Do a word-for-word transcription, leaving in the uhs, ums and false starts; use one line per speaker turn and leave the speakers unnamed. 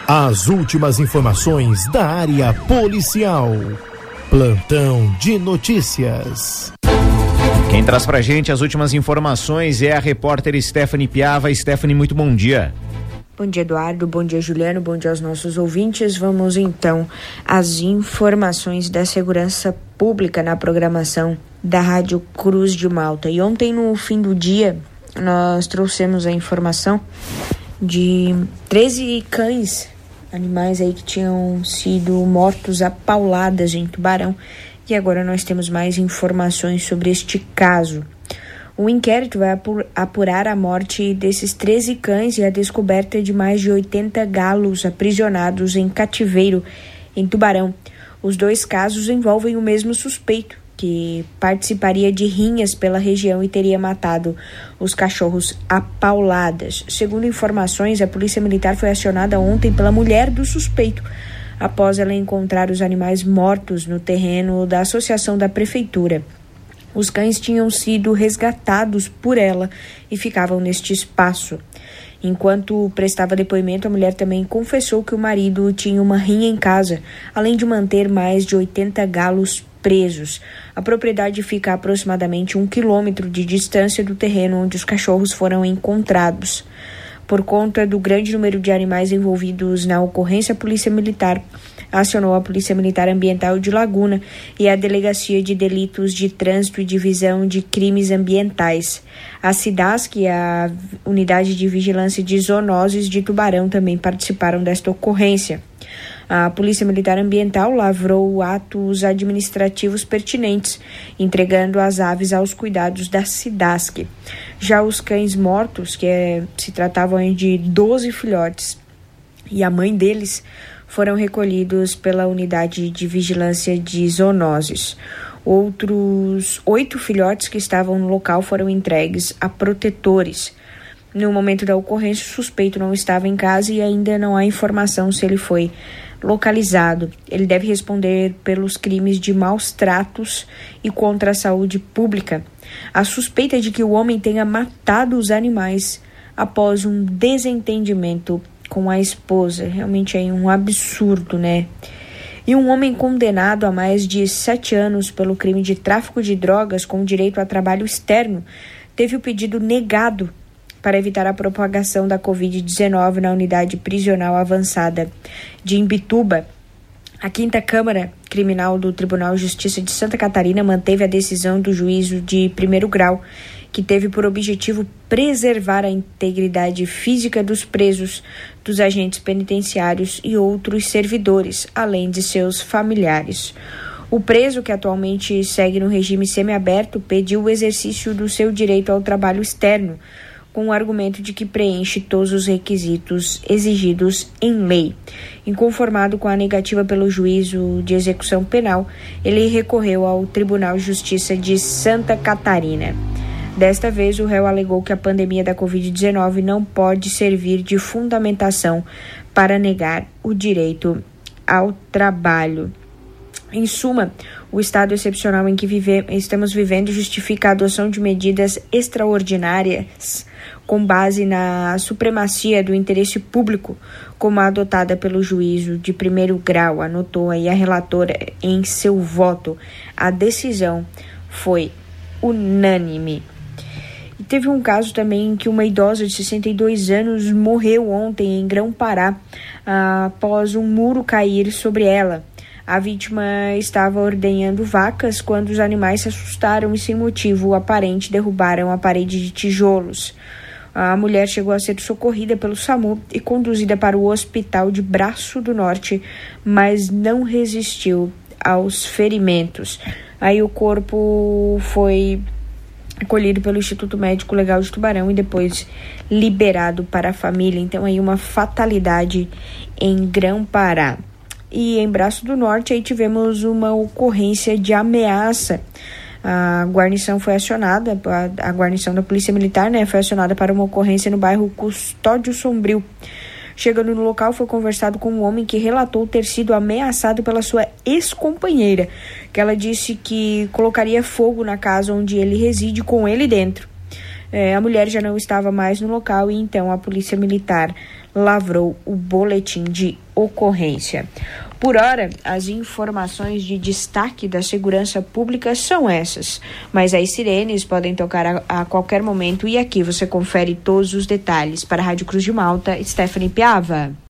As últimas informações da área policial. Plantão de notícias.
Quem traz pra gente as últimas informações é a repórter Stephanie Piava. Stephanie, muito bom dia.
Bom dia, Eduardo. Bom dia, Juliano. Bom dia aos nossos ouvintes. Vamos então às informações da segurança pública na programação da Rádio Cruz de Malta. E ontem, no fim do dia, nós trouxemos a informação de treze cães, animais aí que tinham sido mortos a pauladas em Tubarão. E agora nós temos mais informações sobre este caso. O inquérito vai apurar a morte desses treze cães e a descoberta de mais de oitenta galos aprisionados em cativeiro em Tubarão. Os dois casos envolvem o mesmo suspeito, que participaria de rinhas pela região e teria matado os cachorros a pauladas. Segundo informações, a Polícia Militar foi acionada ontem pela mulher do suspeito, após ela encontrar os animais mortos no terreno da associação da prefeitura. Os cães tinham sido resgatados por ela e ficavam neste espaço. Enquanto prestava depoimento, a mulher também confessou que o marido tinha uma rinha em casa, além de manter mais de oitenta galos presos. A propriedade fica a aproximadamente um quilômetro de distância do terreno onde os cachorros foram encontrados. Por conta do grande número de animais envolvidos na ocorrência, a Polícia Militar acionou a Polícia Militar Ambiental de Laguna e a Delegacia de Delitos de Trânsito e Divisão de Crimes Ambientais. A SIDASC e a Unidade de Vigilância de Zoonoses de Tubarão também participaram desta ocorrência. A Polícia Militar Ambiental lavrou atos administrativos pertinentes, entregando as aves aos cuidados da SIDASC. Já os cães mortos, que é, se tratavam de doze filhotes, e a mãe deles, foram recolhidos pela Unidade de Vigilância de Zoonoses. Outros oito filhotes que estavam no local foram entregues a protetores. No momento da ocorrência, o suspeito não estava em casa e ainda não há informação se ele foi localizado. Ele deve responder pelos crimes de maus tratos e contra a saúde pública. A suspeita é de que o homem tenha matado os animais após um desentendimento com a esposa. Realmente é um absurdo, né? E um homem condenado a mais de sete anos pelo crime de tráfico de drogas com direito a trabalho externo teve o pedido negado para evitar a propagação da covid dezenove na unidade prisional avançada de Imbituba. A quinta Câmara Criminal do Tribunal de Justiça de Santa Catarina manteve a decisão do juízo de primeiro grau, que teve por objetivo preservar a integridade física dos presos, dos agentes penitenciários e outros servidores, além de seus familiares. O preso, que atualmente segue no regime semiaberto, pediu o exercício do seu direito ao trabalho externo, com o argumento de que preenche todos os requisitos exigidos em lei. Inconformado com a negativa pelo juízo de execução penal, ele recorreu ao Tribunal de Justiça de Santa Catarina. Desta vez, o réu alegou que a pandemia da covid dezenove não pode servir de fundamentação para negar o direito ao trabalho. Em suma, o estado excepcional em que vive, estamos vivendo justifica a adoção de medidas extraordinárias com base na supremacia do interesse público, como a adotada pelo juízo de primeiro grau, anotou aí a relatora em seu voto. A decisão foi unânime. E teve um caso também em que uma idosa de sessenta e dois anos morreu ontem em Grão-Pará após um muro cair sobre ela. A vítima estava ordenhando vacas quando os animais se assustaram e, sem motivo aparente, derrubaram a parede de tijolos. A mulher chegou a ser socorrida pelo SAMU e conduzida para o hospital de Braço do Norte, mas não resistiu aos ferimentos. Aí o corpo foi acolhido pelo Instituto Médico Legal de Tubarão e depois liberado para a família. Então aí uma fatalidade em Grão-Pará. E em Braço do Norte aí tivemos uma ocorrência de ameaça. A guarnição foi acionada, a, a guarnição da Polícia Militar, né, foi acionada para uma ocorrência no bairro Custódio Sombrio. Chegando no local, foi conversado com um homem que relatou ter sido ameaçado pela sua ex-companheira, que ela disse que colocaria fogo na casa onde ele reside com ele dentro. É, a mulher já não estava mais no local e então a Polícia Militar lavrou o boletim de ocorrência. Por hora, as informações de destaque da segurança pública são essas, mas as sirenes podem tocar a, a qualquer momento e aqui você confere todos os detalhes. Para a Rádio Cruz de Malta, Stephanie Piava.